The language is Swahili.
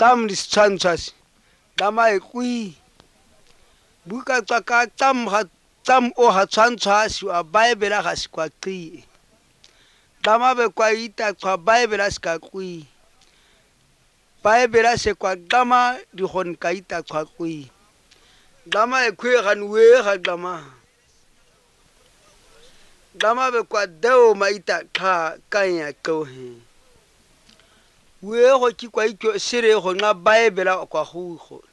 tam di tshwantshwasi dama e kui buka tswa ka tam o ha tshwantshwasi wa bible ga se kwa qi dama be kwa ita tswa bible ska kui bible se kwa dama di gon ka ita tswa kui dama e kwe gan we ga dama be kwa deo maita kha kanya ko he we go ki kwa ikyo sire go na bible kwa go